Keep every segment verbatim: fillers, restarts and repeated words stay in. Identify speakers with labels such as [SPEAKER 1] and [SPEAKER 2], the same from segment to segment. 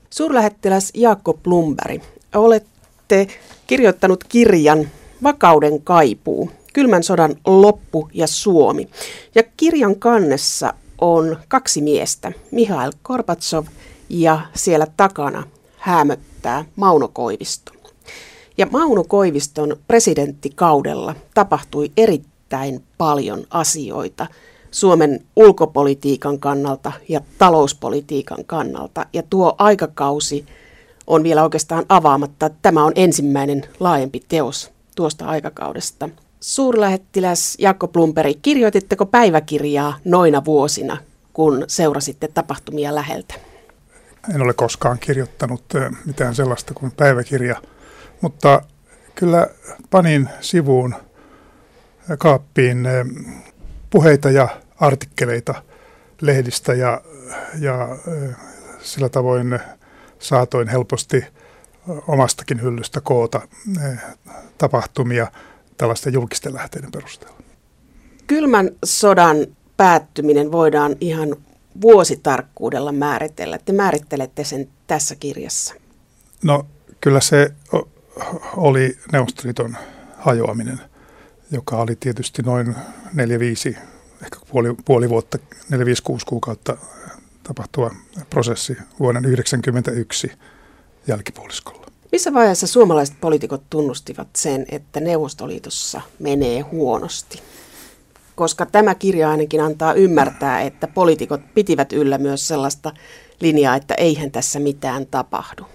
[SPEAKER 1] Suurlähettiläs Jaakko Blomberg, olette kirjoittanut kirjan Vakauden kaipuu, kylmän sodan loppu ja Suomi. Ja kirjan kannessa on kaksi miestä, Mihail Gorbatsov ja siellä takana häämöttää Mauno Koivisto. Ja Mauno Koiviston presidenttikaudella tapahtui erittäin paljon asioita Suomen ulkopolitiikan kannalta ja talouspolitiikan kannalta. Ja tuo aikakausi on vielä oikeastaan avaamatta. Tämä on ensimmäinen laajempi teos tuosta aikakaudesta. Suurlähettiläs Jaakko Blomberg, kirjoititteko päiväkirjaa noina vuosina, kun seurasitte tapahtumia läheltä?
[SPEAKER 2] En ole koskaan kirjoittanut mitään sellaista kuin päiväkirja, mutta kyllä panin sivuun kaappiin puheita ja artikkeleita lehdistä ja, ja sillä tavoin saatoin helposti omastakin hyllystä koota tapahtumia tällaisten julkisten lähteiden perusteella.
[SPEAKER 1] Kylmän sodan päättyminen voidaan ihan vuositarkkuudella määritellä. Te määrittelette sen tässä kirjassa.
[SPEAKER 2] No kyllä se oli Neuvostoliiton hajoaminen, joka oli tietysti noin neljä viisi, ehkä puoli, puoli vuotta, neljä viisi kuusi kuukautta tapahtuva prosessi vuoden yhdeksänkymmentäyksi jälkipuoliskolla.
[SPEAKER 1] Missä vaiheessa suomalaiset poliitikot tunnustivat sen, että Neuvostoliitossa menee huonosti? Koska tämä kirja ainakin antaa ymmärtää, että poliitikot pitivät yllä myös sellaista linjaa, että eihän tässä mitään tapahdu.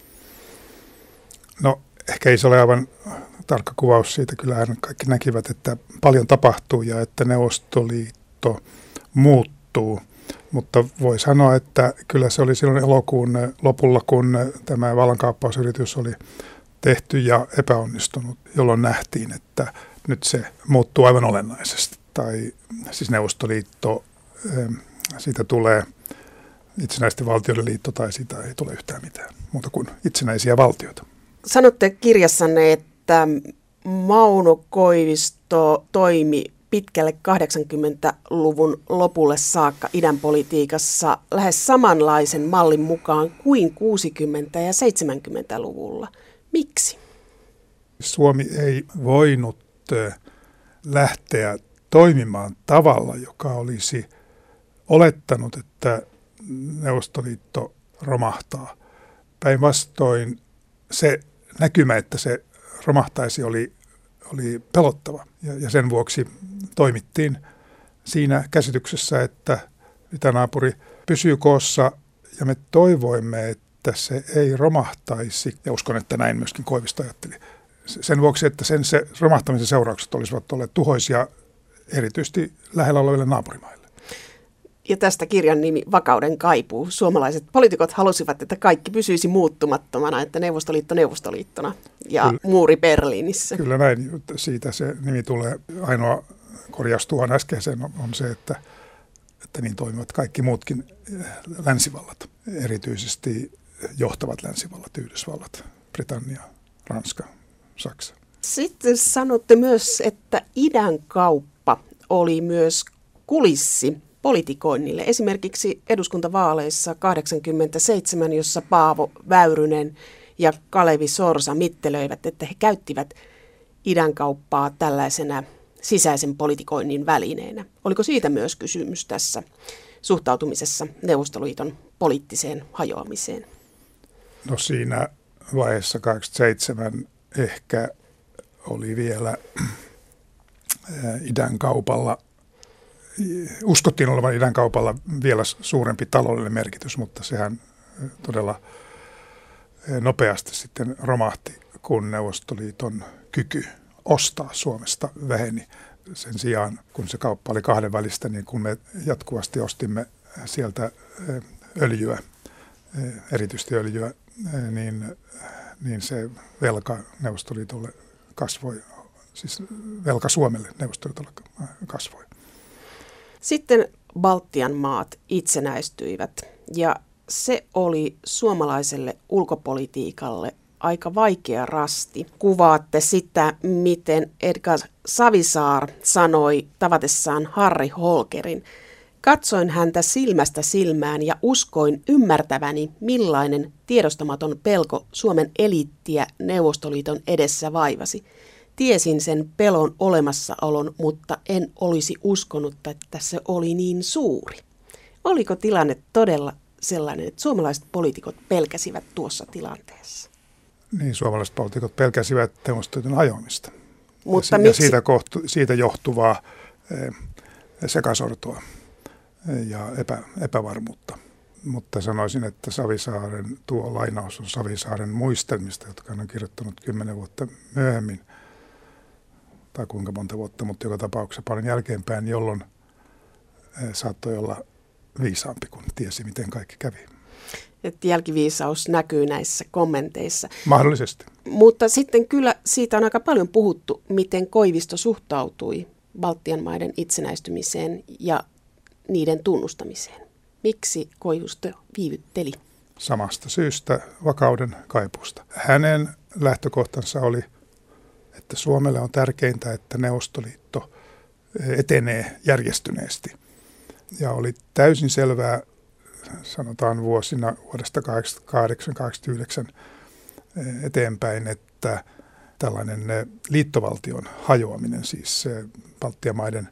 [SPEAKER 2] No ehkä ei se ole aivan tarkka kuvaus siitä. Kyllähän kaikki näkivät, että paljon tapahtuu ja että Neuvostoliitto muuttuu. Mutta voi sanoa, että kyllä se oli silloin elokuun lopulla, kun tämä vallankaappausyritys oli tehty ja epäonnistunut, jolloin nähtiin, että nyt se muuttuu aivan olennaisesti. Tai siis Neuvostoliitto, siitä tulee itsenäisten valtioiden liitto tai siitä ei tule yhtään mitään muuta kuin itsenäisiä valtioita.
[SPEAKER 1] Sanotte kirjassanne, että Mauno Koivisto toimi pitkälle kahdeksankymmentäluvun lopulle saakka idän politiikassa lähes samanlaisen mallin mukaan kuin kuusikymmentä- ja seitsemänkymmentäluvulla. Miksi?
[SPEAKER 2] Suomi ei voinut lähteä toimimaan tavalla, joka olisi olettanut, että Neuvostoliitto romahtaa. Päinvastoin se näkymä, että se romahtaisi, oli, oli pelottava. Ja, ja sen vuoksi toimittiin siinä käsityksessä, että itänaapuri pysyy koossa ja me toivoimme, että se ei romahtaisi. Ja uskon, että näin myöskin Koivisto ajatteli. Sen vuoksi, että sen se romahtamisen seuraukset olisivat olleet tuhoisia erityisesti lähellä oleville naapurimaille.
[SPEAKER 1] Ja tästä kirjan nimi Vakauden kaipuu. Suomalaiset poliitikot halusivat, että kaikki pysyisi muuttumattomana, että Neuvostoliitto Neuvostoliittona ja kyllä, muuri Berliinissä.
[SPEAKER 2] Kyllä näin. Siitä se nimi tulee. Ainoa korjaus tuohon äskeiseen on se, että, että niin toimivat kaikki muutkin länsivallat. Erityisesti johtavat länsivallat, Yhdysvallat, Britannia, Ranska, Saksa. Sitten
[SPEAKER 1] sanotte myös, että idän kauppa oli myös kulissi politikoinnille. Esimerkiksi eduskuntavaaleissa kahdeksankymmentäseitsemän, jossa Paavo Väyrynen ja Kalevi Sorsa mittelöivät, että he käyttivät idänkauppaa tällaisena sisäisen politikoinnin välineenä. Oliko siitä myös kysymys tässä suhtautumisessa Neuvostoliiton poliittiseen hajoamiseen?
[SPEAKER 2] No siinä vaiheessa kahdeksankymmentäseitsemän ehkä oli vielä idänkaupalla, uskottiin olevan idänkaupalla vielä suurempi taloudellinen merkitys, mutta sehän todella nopeasti sitten romahti, kun Neuvostoliiton kyky ostaa Suomesta väheni. Sen sijaan, kun se kauppa oli kahdenvälistä, niin kun me jatkuvasti ostimme sieltä öljyä, erityisesti öljyä, niin, niin se velka Neuvostoliitolle kasvoi, siis velka Suomelle Neuvostoliitolle kasvoi.
[SPEAKER 1] Sitten Baltian maat itsenäistyivät ja se oli suomalaiselle ulkopolitiikalle aika vaikea rasti. Kuvaatte sitä, miten Edgar Savisaar sanoi tavatessaan Harri Holkerin Katsoin häntä silmästä silmään ja uskoin ymmärtäväni, millainen tiedostamaton pelko Suomen eliittiä Neuvostoliiton edessä vaivasi. Tiesin sen pelon olemassaolon, mutta en olisi uskonut, että se oli niin suuri. Oliko tilanne todella sellainen, että suomalaiset poliitikot pelkäsivät tuossa tilanteessa?
[SPEAKER 2] Niin, suomalaiset poliitikot pelkäsivät Neuvostoliiton hajoamista.
[SPEAKER 1] Mutta
[SPEAKER 2] ja,
[SPEAKER 1] miksi?
[SPEAKER 2] ja siitä, kohtu, siitä johtuvaa eh, sekasortoa ja epä, epävarmuutta. Mutta sanoisin, että Savisaaren, tuo lainaus on Savisaaren muistelmista, jotka hän on kirjoittanut kymmenen vuotta myöhemmin, tai kuinka monta vuotta, mutta joka tapauksessa paljon jälkeenpäin, jolloin saattoi olla viisaampi, kun tiesi, miten kaikki kävi.
[SPEAKER 1] Että jälkiviisaus näkyy näissä kommenteissa.
[SPEAKER 2] Mahdollisesti.
[SPEAKER 1] Mutta sitten kyllä siitä on aika paljon puhuttu, miten Koivisto suhtautui Baltian maiden itsenäistymiseen ja niiden tunnustamiseen. Miksi Koivisto viivytteli?
[SPEAKER 2] Samasta syystä, vakauden kaipuusta. Hänen lähtökohtansa oli, että Suomelle on tärkeintä, että Neuvostoliitto etenee järjestyneesti. Ja oli täysin selvää, sanotaan vuosina vuodesta kahdeksankymmentäkahdeksan kahdeksankymmentäyhdeksän eteenpäin, että tällainen liittovaltion hajoaminen, siis Baltian maiden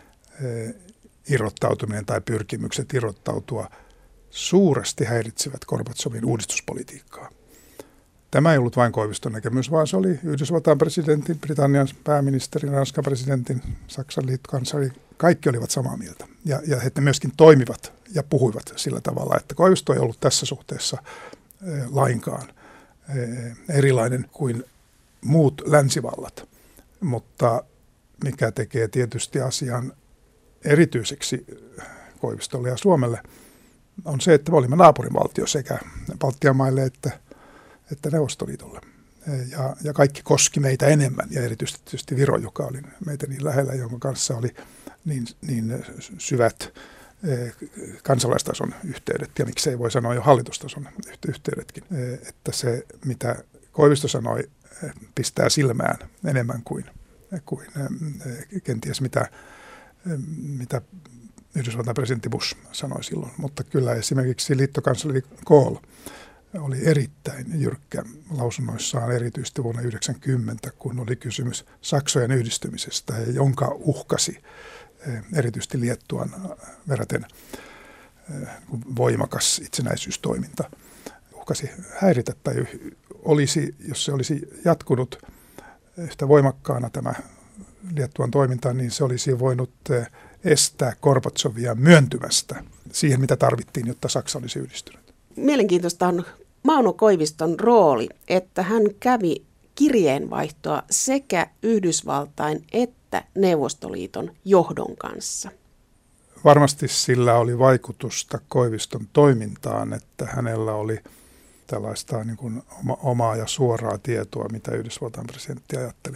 [SPEAKER 2] irrottautuminen tai pyrkimykset irrottautua suuresti häiritsevät Gorbatsovin uudistuspolitiikkaa. Tämä ei ollut vain Koiviston näkemys, vaan se oli Yhdysvaltain presidentin, Britannian pääministerin, Ranskan presidentin, Saksan liittokansleri. Kaikki olivat samaa mieltä. Ja, ja he myöskin toimivat ja puhuivat sillä tavalla, että Koivisto ei ollut tässä suhteessa eh, lainkaan eh, erilainen kuin muut länsivallat. Mutta mikä tekee tietysti asian erityiseksi Koivistolle ja Suomelle, on se, että me olimme naapurivaltio sekä Baltian maille että että Neuvostoliitolle. Ja, ja kaikki koski meitä enemmän, ja erityisesti tietysti Viro, joka oli meitä niin lähellä, jonka kanssa oli niin, niin syvät eh, kansalaistason yhteydet, ja miksei voi sanoa jo hallitustason yhteydetkin. Eh, että se, mitä Koivisto sanoi, eh, pistää silmään enemmän kuin, kuin eh, kenties mitä, eh, mitä Yhdysvaltain presidentti Bush sanoi silloin. Mutta kyllä esimerkiksi liittokansleri Kohl oli erittäin jyrkkä lausunnoissaan erityisesti vuonna yhdeksänkymmentä, kun oli kysymys Saksojen yhdistymisestä, jonka uhkasi erityisesti Liettuan verraten voimakas itsenäisyystoiminta. Uhkasi häiritä tai olisi, jos se olisi jatkunut yhtä voimakkaana tämä Liettuan toiminta, niin se olisi voinut estää Gorbatsovia myöntymästä siihen, mitä tarvittiin, jotta Saksa olisi yhdistynyt.
[SPEAKER 1] Mielenkiintoista on Mauno Koiviston rooli, että hän kävi kirjeenvaihtoa sekä Yhdysvaltain että Neuvostoliiton johdon kanssa.
[SPEAKER 2] Varmasti sillä oli vaikutusta Koiviston toimintaan, että hänellä oli tällaista niin kuin omaa ja suoraa tietoa, mitä Yhdysvaltain presidentti ajatteli.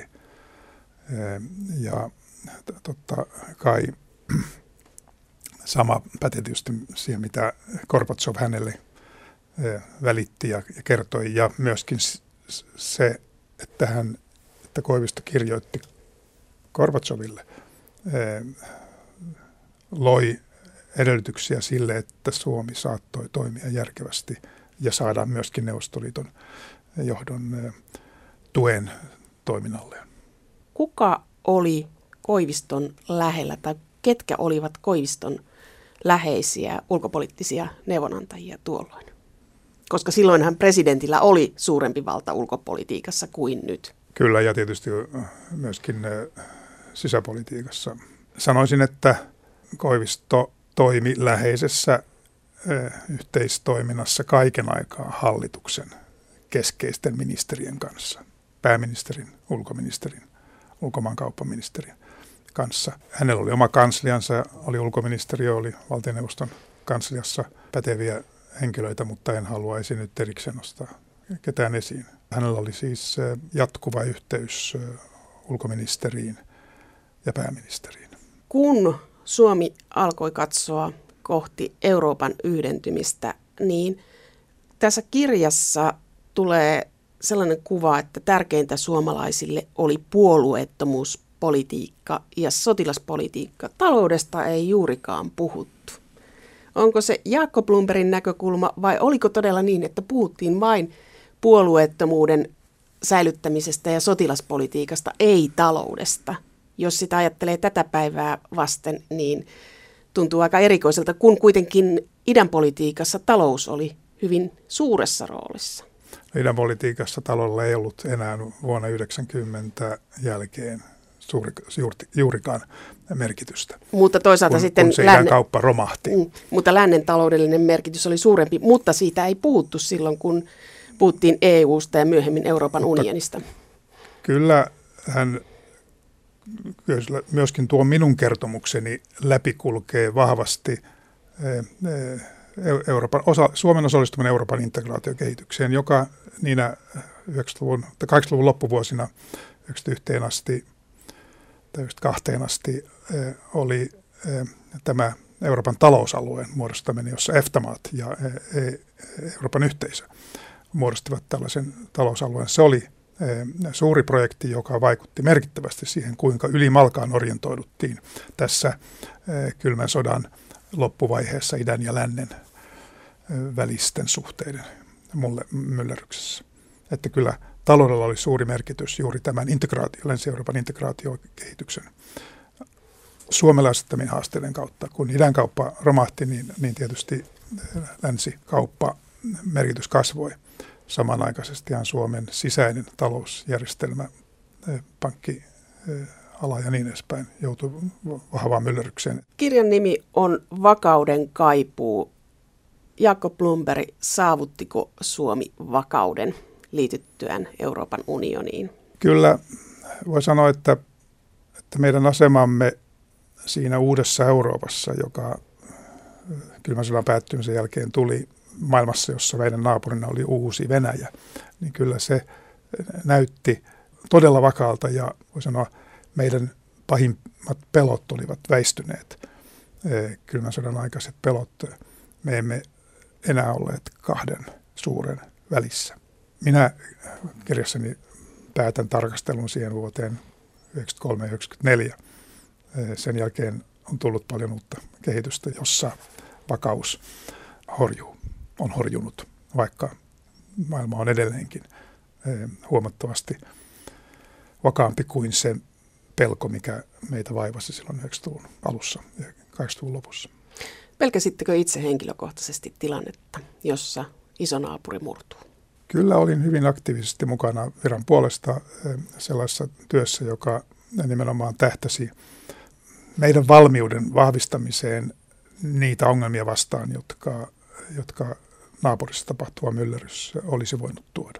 [SPEAKER 2] Ja totta kai sama pätee tietysti siihen, mitä Gorbatsov hänelle välitti ja kertoi, ja myöskin se, että, hän, että Koivisto kirjoitti Gorbatsoville, loi edellytyksiä sille, että Suomi saattoi toimia järkevästi ja saada myöskin Neuvostoliiton johdon tuen toiminnalleen.
[SPEAKER 1] Kuka oli Koiviston lähellä tai ketkä olivat Koiviston läheisiä ulkopoliittisia neuvonantajia tuolloin? Koska silloinhan presidentillä oli suurempi valta ulkopolitiikassa kuin nyt.
[SPEAKER 2] Kyllä, ja tietysti myöskin sisäpolitiikassa. Sanoisin, että Koivisto toimi läheisessä yhteistoiminnassa kaiken aikaa hallituksen keskeisten ministerien kanssa. Pääministerin, ulkoministerin, ulkomaankauppaministerin kanssa. Hänellä oli oma kansliansa, oli ulkoministeriö, oli valtioneuvoston kansliassa päteviä henkilöitä, mutta en haluaisi nyt erikseen nostaa ketään esiin. Hänellä oli siis jatkuva yhteys ulkoministeriin ja pääministeriin.
[SPEAKER 1] Kun Suomi alkoi katsoa kohti Euroopan yhdentymistä, niin tässä kirjassa tulee sellainen kuva, että tärkeintä suomalaisille oli puolueettomuus politiikka ja sotilaspolitiikka. Taloudesta ei juurikaan puhuttu. Onko se Jaakko Blombergin näkökulma vai oliko todella niin, että puhuttiin vain puolueettomuuden säilyttämisestä ja sotilaspolitiikasta, ei taloudesta? Jos sitä ajattelee tätä päivää vasten, niin tuntuu aika erikoiselta, kun kuitenkin idän politiikassa talous oli hyvin suuressa roolissa.
[SPEAKER 2] Idän politiikassa taloudella ei ollut enää vuonna yhdeksänkymmentä jälkeen suuri, juuri, juurikaan merkitystä,
[SPEAKER 1] mutta toisaalta
[SPEAKER 2] kun,
[SPEAKER 1] sitten
[SPEAKER 2] kun se
[SPEAKER 1] lännen,
[SPEAKER 2] kauppa romahti.
[SPEAKER 1] Mm, mutta lännen taloudellinen merkitys oli suurempi, mutta siitä ei puhuttu silloin, kun puhuttiin E U:sta ja myöhemmin Euroopan mutta unionista.
[SPEAKER 2] Kyllä hän myöskin tuo minun kertomukseni läpikulkee vahvasti Euroopan, osa, Suomen osallistuminen Euroopan integraatiokehitykseen, joka niinä yhdeksänkymmentäluvun, kahdeksankymmentäluvun loppuvuosina yhdeksänkymmentäyksi asti tai yhdeksänkymmentäkaksi asti oli tämä Euroopan talousalueen muodostaminen, jossa EFTA-maat ja Euroopan yhteisö muodostivat tällaisen talousalueen. Se oli suuri projekti, joka vaikutti merkittävästi siihen, kuinka ylimalkaan orientoiduttiin tässä kylmän sodan loppuvaiheessa idän ja lännen välisten suhteiden myllerryksessä. Että kyllä taloudella oli suuri merkitys juuri tämän integraatio, Länsi-Euroopan integraatiokehityksen Suomelle asettamien haasteiden kautta. Kun idän kauppa romahti, niin, niin tietysti länsikauppa merkitys kasvoi. Samanaikaisestihan Suomen sisäinen talousjärjestelmä, pankkiala ja niin edespäin joutui vahvaan myllerrykseen.
[SPEAKER 1] Kirjan nimi on Vakauden kaipuu. Jaakko Blomberg, saavuttiko Suomi vakauden liityttyään Euroopan unioniin?
[SPEAKER 2] Kyllä voi sanoa, että, että meidän asemamme siinä uudessa Euroopassa, joka kylmän sodan päättymisen jälkeen tuli maailmassa, jossa meidän naapurina oli uusi Venäjä, niin kyllä se näytti todella vakaalta ja voi sanoa, meidän pahimmat pelot olivat väistyneet. Kylmän sodan aikaiset pelot, me emme enää olleet kahden suuren välissä. Minä kirjassani päätän tarkastelun siihen vuoteen yhdeksänkymmentäkolme ja yhdeksänkymmentäneljä. Sen jälkeen on tullut paljon uutta kehitystä, jossa vakaus horjuu, on horjunut, vaikka maailma on edelleenkin huomattavasti vakaampi kuin se pelko, mikä meitä vaivasi silloin yhdeksänkymmentäluvun alussa ja kahdeksankymmentäluvun lopussa.
[SPEAKER 1] Pelkäsittekö itse henkilökohtaisesti tilannetta, jossa iso naapuri murtuu?
[SPEAKER 2] Kyllä olin hyvin aktiivisesti mukana viran puolesta sellaisessa työssä, joka nimenomaan tähtäsi meidän valmiuden vahvistamiseen niitä ongelmia vastaan, jotka, jotka naapurissa tapahtuva myllerrys olisi voinut tuoda.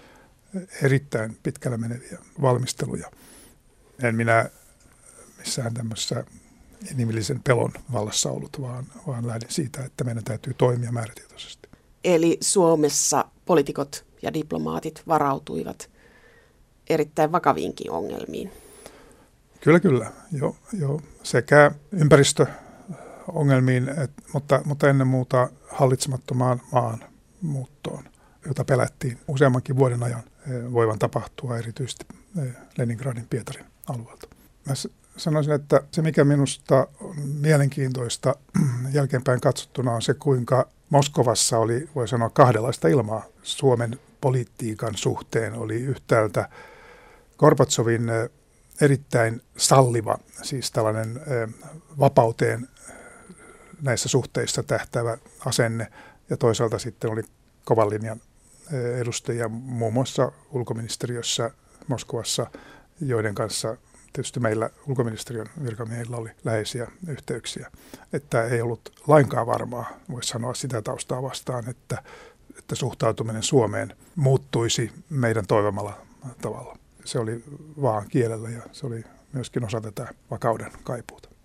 [SPEAKER 2] Erittäin pitkällä meneviä valmisteluja. En minä missään tämmöisessä inhimillisen pelon vallassa ollut, vaan, vaan lähdin siitä, että meidän täytyy toimia määrätietoisesti.
[SPEAKER 1] Eli Suomessa poliitikot ja diplomaatit varautuivat erittäin vakaviinkin ongelmiin.
[SPEAKER 2] Kyllä, kyllä. Jo, jo. Sekä ympäristöongelmiin, et, mutta, mutta ennen muuta hallitsemattomaan maan muuttoon, jota pelättiin useammankin vuoden ajan voivan tapahtua erityisesti Leningradin Pietarin alueelta. Mä sanoisin, että se mikä minusta on mielenkiintoista jälkeenpäin katsottuna on se, kuinka Moskovassa oli, voi sanoa, kahdenlaista ilmaa Suomen politiikan suhteen. Oli yhtäältä Gorbatsovin erittäin salliva, siis tällainen vapauteen näissä suhteissa tähtäävä asenne, ja toisaalta sitten oli kovan linjan edustajia muun muassa ulkoministeriössä Moskovassa, joiden kanssa tietysti meillä ulkoministeriön virkamiehillä oli läheisiä yhteyksiä, että ei ollut lainkaan varmaa, voisi sanoa sitä taustaa vastaan, että, että suhtautuminen Suomeen muuttuisi meidän toivomalla tavalla. Se oli vaan kielellä ja se oli myöskin osa tätä vakauden kaipuuta.